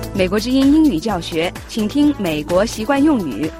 美国之音英语教学，请听美国习惯用语。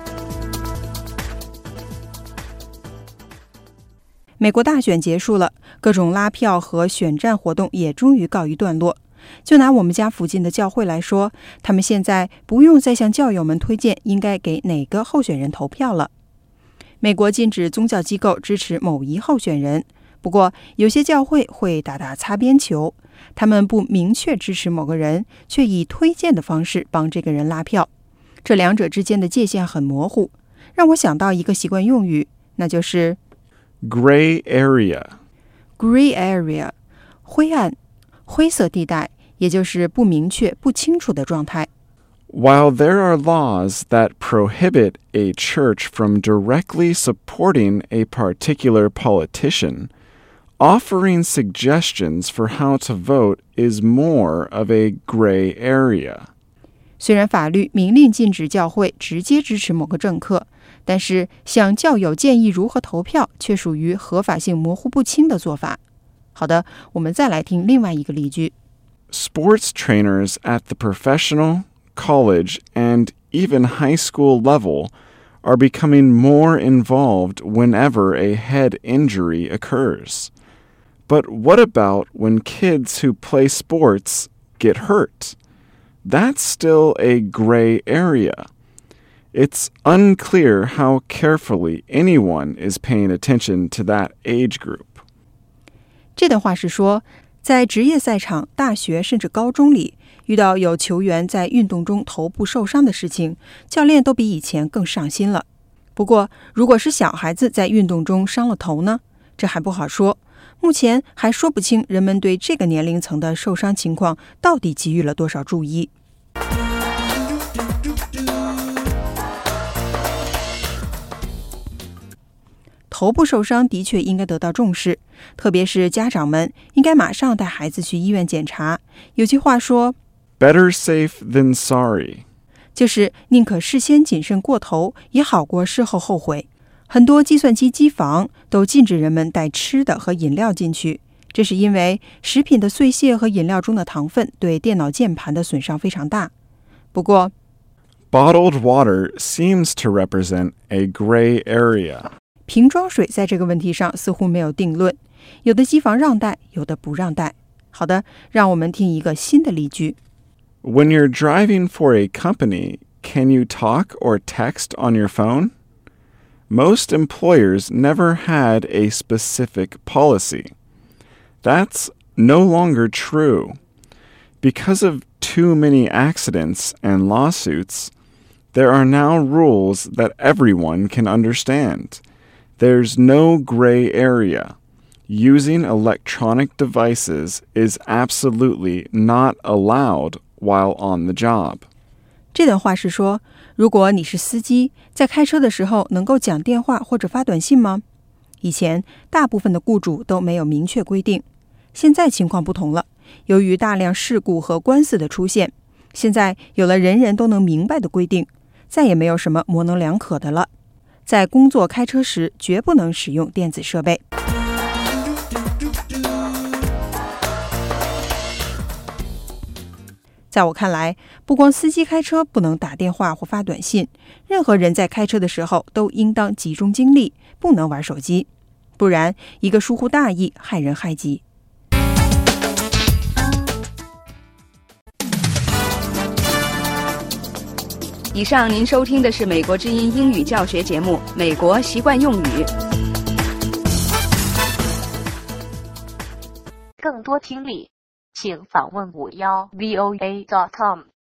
美国大选结束了，各种拉票和选战活动也终于告一段落。就拿我们家附近的教会来说，他们现在不用再向教友们推荐应该给哪个候选人投票了。美国禁止宗教机构支持某一候选人，不过有些教会会打打擦边球，他们不明确支持某个人，却以推荐的方式帮这个人拉票。这两者之间的界限很模糊，让我想到一个习惯用语，那就是 Gray area。Gray area， 灰暗、灰色地带，也就是不明确、不清楚的状态。 While there are laws that prohibit a church from directly supporting a particular politician, offering suggestions for how to vote is more of a gray area. 虽然法律明令禁止教会直接支持某个政客，但是向教友建议如何投票却属于合法性模糊不清的做法。好的，我们再来听另外一个例句。 Sports trainers at the professional, college, and even high school level are becoming more involved whenever a head injury occurs. But what about when kids who play sports get hurt? That's still a gray area. It's unclear how carefully anyone is paying attention to that age group. 这段话是说，在职业赛场、大学甚至高中里，遇到有球员在运动中头部受伤的事情，教练都比以前更上心了。不过，如果是小孩子在运动中伤了头呢？这还不好说。目前还说不清人们对这个年龄层的受伤情况到底给予了多少注意。头部受伤的确应该得到重视，特别是家长们应该马上带孩子去医院检查。有句话说 Better safe than sorry， 就是宁可事先谨慎过头，也好过事后后悔。很多计算机机房都禁止人们带吃的和饮料进去，这是因为食品的碎屑和饮料中的糖分对电脑键盘的损伤非常大。不过 Bottled water seems to represent a gray area。 瓶装水在这个问题上似乎没有定论，有的机房让带，有的不让带。好的，让我们听一个新的例句。 When you're driving for a company, can you talk or text on your phone? Most employers never had a specific policy. That's no longer true. Because of too many accidents and lawsuits, there are now rules that everyone can understand.There's no gray area. Using electronic devices is absolutely not allowed while on the job. 这段话是说，如果你是司机，在开车的时候能够讲电话或者发短信吗？以前大部分的雇主都没有明确规定，现在情况不同了。由于大量事故和官司的出现，现在有了人人都能明白的规定，再也没有什么模棱两可的了。在工作开车时，绝不能使用电子设备。在我看来，不光司机开车不能打电话或发短信，任何人在开车的时候都应当集中精力，不能玩手机，不然一个疏忽大意，害人害己。 以上您收听的是美国之音英语教学节目《美国习惯用语》。 更多听力，请访问51voa.com。